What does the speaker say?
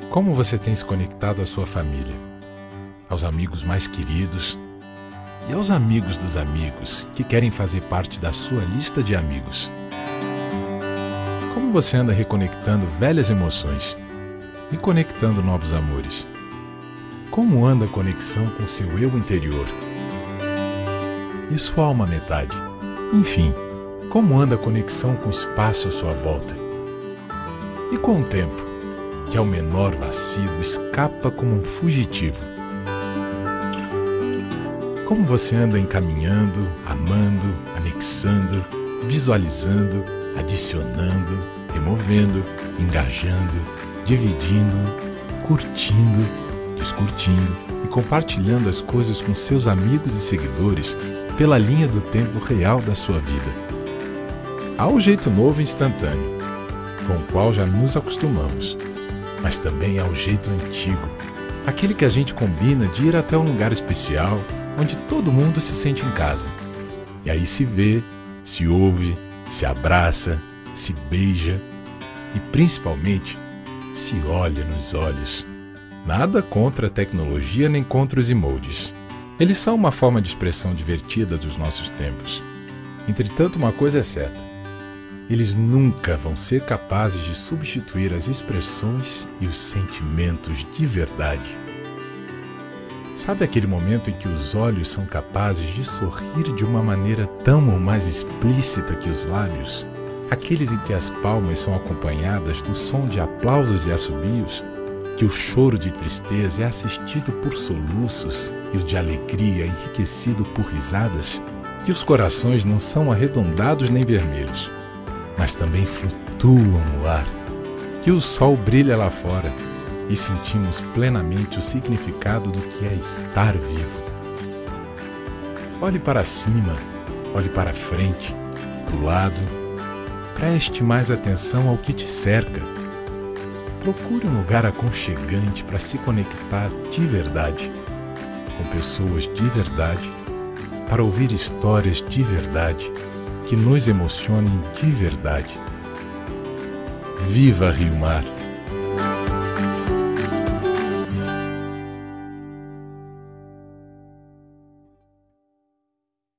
Como você tem se conectado à sua família, aos amigos mais queridos e aos amigos dos amigos que querem fazer parte da sua lista de amigos? Como você anda reconectando velhas emoções e conectando novos amores? Como anda a conexão com seu eu interior e sua alma metade? Enfim, como anda a conexão com o espaço à sua volta? E com o tempo, que ao menor vacilo escapa como um fugitivo? Como você anda encaminhando, amando, anexando, visualizando, adicionando, removendo, engajando, dividindo, curtindo, descurtindo e compartilhando as coisas com seus amigos e seguidores pela linha do tempo real da sua vida? Há o jeito novo e instantâneo, com o qual já nos acostumamos, mas também há o jeito antigo, aquele que a gente combina de ir até um lugar especial, onde todo mundo se sente em casa. E aí se vê, se ouve, se abraça, se beija e principalmente se olha nos olhos. Nada contra a tecnologia nem contra os emojis. Eles são uma forma de expressão divertida dos nossos tempos. Entretanto, uma coisa é certa: eles nunca vão ser capazes de substituir as expressões e os sentimentos de verdade. Sabe aquele momento em que os olhos são capazes de sorrir de uma maneira tão ou mais explícita que os lábios? Aqueles em que as palmas são acompanhadas do som de aplausos e assobios? Que o choro de tristeza é assistido por soluços e o de alegria é enriquecido por risadas? Que os corações não são arredondados nem vermelhos, mas também flutuam no ar? Que o sol brilha lá fora e sentimos plenamente o significado do que é estar vivo? Olhe para cima, olhe para frente, para o lado, preste mais atenção ao que te cerca. Procure um lugar aconchegante para se conectar de verdade, com pessoas de verdade, para ouvir histórias de verdade, que nos emocionem de verdade. Viva Rio Mar!